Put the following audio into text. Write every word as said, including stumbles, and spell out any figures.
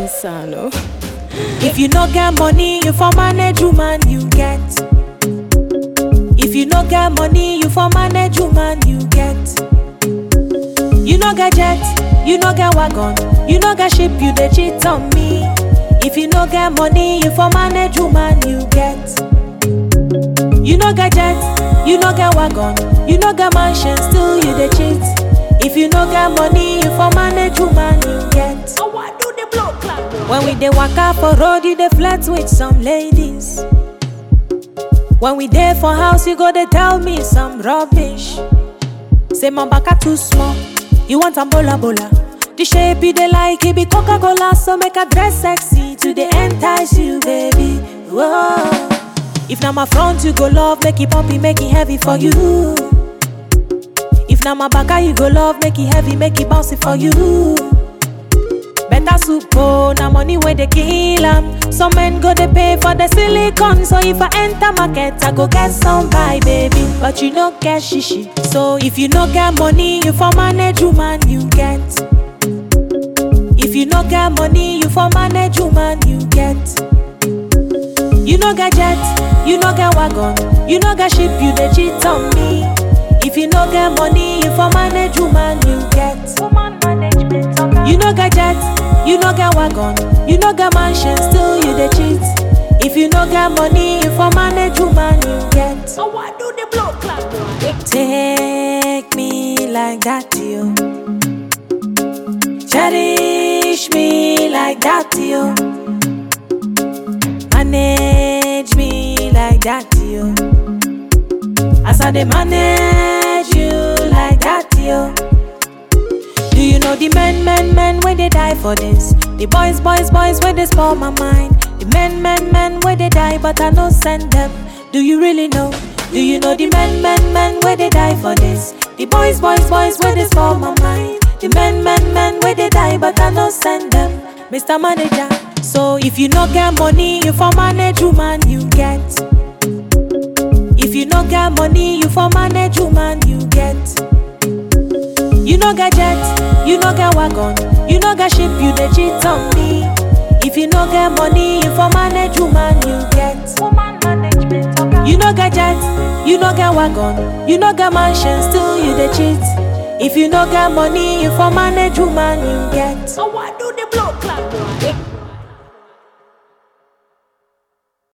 dancer, no? If you no get money, you for manage woman you get. If you no get money, you for manage woman you get. You no get jet, you no get wagon, you no get ship, you dey cheat on me. If you no get money, you for manage woman you get. You no get jet, you no get wagon, you no get mansion, still you dey cheat. If you no get money, you for manage woman you get. So what do the blow clap? When we dey waka for road, you dey flirt with some ladies. When we dey for house, you go dey tell me some rubbish. Say my baka too small, you want a bola bola. The shape you dey like, it be Coca-Cola, so make a dress sexy to dey entice you, baby. Whoa. If na my front you go love, make it pumpy, make it heavy for you. If na my baka you go love, make it heavy, make it bouncy for you. Better soup, oh, na money where they kill 'em. Some men go they pay for the silicone, so if I enter market, I go get some buy, baby. But you no get shishi, so if you no get money, you for manage woman you get. If you no get money, you for manage woman you get. You no get jet, you no get wagon, you no get ship, you dey cheat on me. If you no get money, you for manage woman you get. Woman management, okay. You no get jet, you no get wagon, you no get mansion, still you dey cheat. If you no get money, you for manage woman you get. So what do the blow clap? Take me like that, you. Cherish me like that, you. Manage me like that, you. As I dey manage you like that, yo. Do you know the men, men, men where they die for this? The boys, boys, boys where they spoil my mind. The men, men, men where they die but I no send them. Do you really know? Do you know the men, men, men where they die for this? The boys, boys, boys where they spoil my mind. The men, men, men where they die but I no send them. Mister Manager, so if you no get money, you for manage woman you get. If you no get money, you for manage woman you get. You no get jet, you no get wagon, you no get ship, you dey cheat on me. If you no get money, you for manage woman you get. Woman management, okay. You no get jet, you no get wagon, you no get mansion, still you dey cheat. If you no get money, you for manage woman you get. So what do the blow clap?